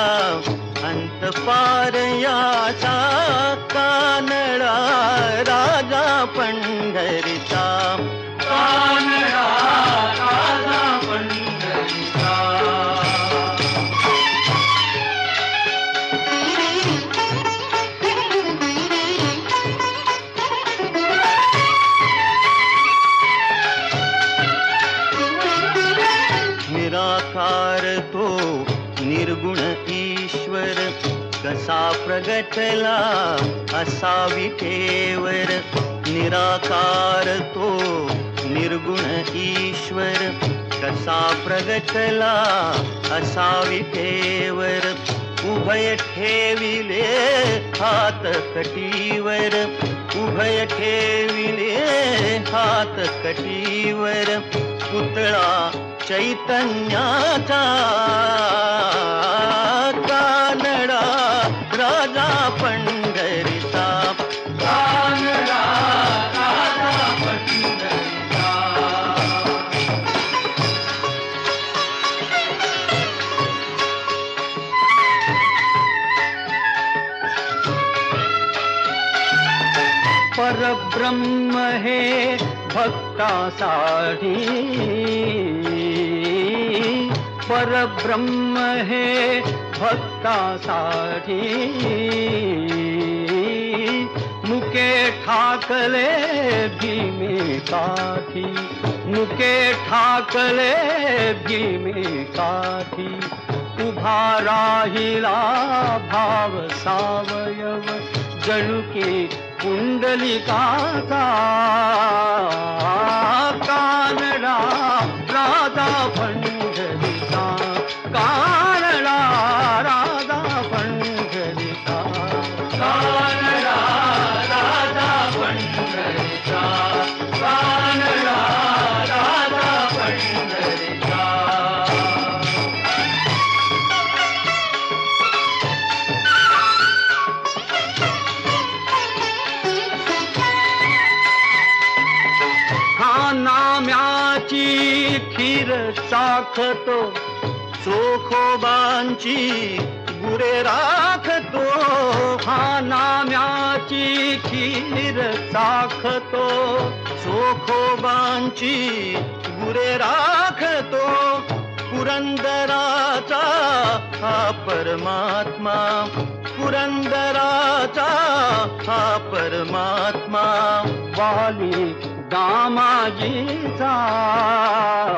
अंत पार याचा कानडा राजा पंढरीचा कानडा राजा पंढरीचा. निराकार तो निर्गुण ईश्वर कसा प्रगटला असा विठेवर. निराकार तो निर्गुण ईश्वर कसा प्रगटला असा विठेवर. उभय ठेविले हात कटीवर. उभय ठेविले हात कटीवर. पुतळा चैतन्याचा कानडा राजा पंढरीचा कानडा राजा पंढरीचा. परब्रह्म हे भक्तासाठी. परब्रह्म हे भक्तासाठी. मुके ठाकले भीमेकाठी. मुके ठाकले भीमेकाठी. उभा राहिला भाव सावयव जणू की पुंडलिकाचा कानडा राजा पंढरीचा कानडा राजा पंढरीचा कानडा राजा पंढरीचा कानडा राजा पंढरीचा. नाम्याची खीर चाखतो चोखोबांची गुरे राखतो. हा नाम्याची खीर चाखतो चोखोबांची गुरे राखतो. पुरंदराचा हा परमात्मा. पुरंदराचा हा परमात्मा. वाली दामाजीचा